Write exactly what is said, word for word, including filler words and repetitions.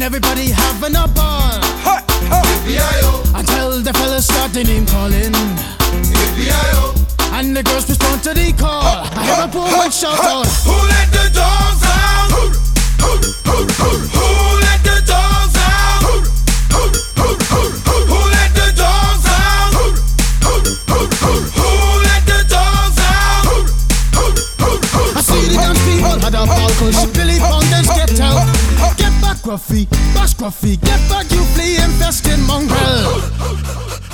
and everybody having a ball. Until the fellas start the name calling, and the girls respond to the call. I have a poor one shout out, who let the dogs out? Who, who, who, who, who let the dogs out? Who, who, who, who, who let the dogs out? Who, who, who, who, who let the dogs out? Who, who, who, who, I see the dance people had a ball cause Billy Fountains get out. Get back Gruffy, bash Gruffy, get back you flea infested mongrel.